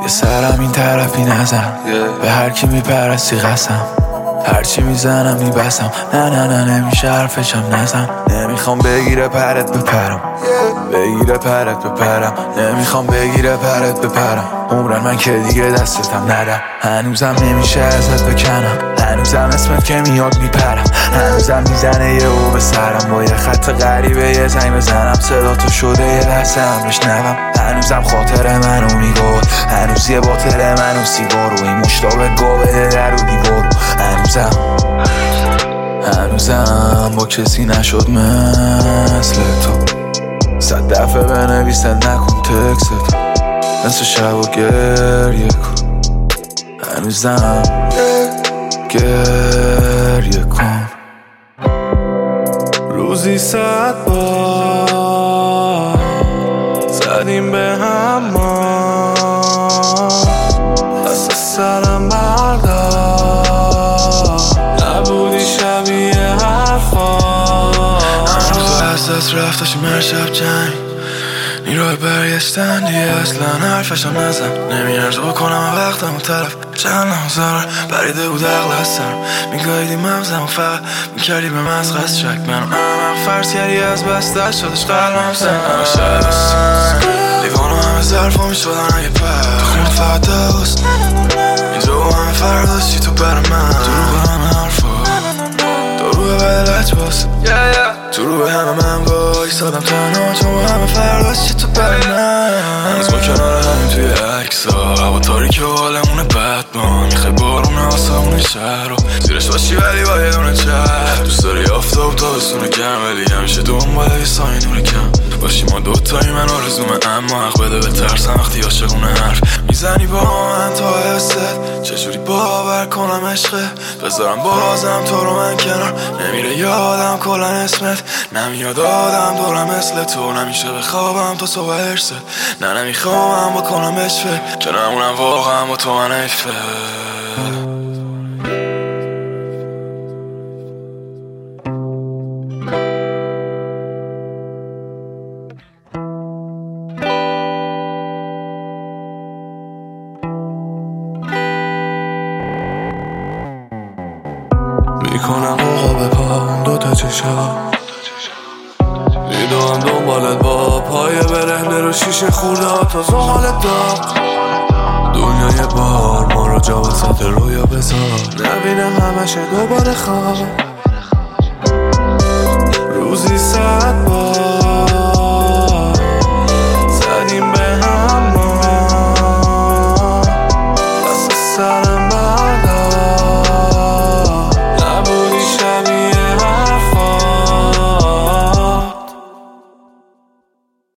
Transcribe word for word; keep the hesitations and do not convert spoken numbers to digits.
یه سرم این طرفی نزن به هر کی میپرستی قسم هرچی میزنم میبسم نه نه نه نمیشه حرفشم نزن نمیخوام بگیره پرت بپرم بگیره پرت بپرم نمیخوام بگیره پرت بپرم عمرن من که دیگه دستتم ندم هنوزم نمیشه ازت بکنم هنوزم اسمت که میاد میپرم هنوزم میزنه یه او به سرم با یه خط غریبه یه زنگ بزنم صدا تو شده یه لحظه هم بشنوم هنوزم خاطر منو میگود هنوز یه باطل منو سیگارو این مشتاق گابه در و دیوارو هنوزم هنوزم با کسی نشد مثل تو صد دفعه بنویسه نکن تکست مثل شب و گریه کن هنوزم گریه کن روزی صد بار زدیم به هم ما دست سرم بردار نبودی شبیه حرفا هنوز از دست رفت داشتیم هر شب جنگ نیروی برگشتن دیگه اصلا حرفشم نزن نمیارزه بکنم وقتم و طرف چند نمازارم بریده بود عقل از سرم میگاهیدی مغزم و فقط میکردی به مزغز شک منو امم فرض کردی از بس دست شدش قلبم سن همه شاید است لیوانو همه ظرفا میشدن اگه پر تو خونه فقط دوست اینجا با همه فرداشتی تو بر من تو رو به همه حرفا دارو به بدلت باست تو رو به همه من وای سادم تنها چون با همه فرداشتی تو بر من هنوز ما کنار همین توی عکسا هوا تاریک و حالمونه بدمان میخوای بارونه آسمون شهر رو زیرش باشی ولی با یه دونه چهر دوست داری آفتاب تابستون گرم ولی همیشه دنبال یه سایه نور کم باشی ما دوتایی من آرزومه اما حق بده به ترسم وقتی عاشقونه حرف میزنی با من تا حست چجوری باور کنم عشقه بذارم بازم تو رو من کنار نمیره یادم کلن اسمت نمیاد آدم دورم مثل تو نمیشه بخوابم تا صبح هرست نه نمیخوام بکنم بشفه که نمونم واقعا با تو من ایفه میکنم آقا به پام دوتا چشا میدوام دنبالت با پای برهنه رو شیشه خورده ها تا زغالت داغ دنیای بار ما رو جا وسط رویا بذار نبینم همشه دوباره خواب روزی صد بار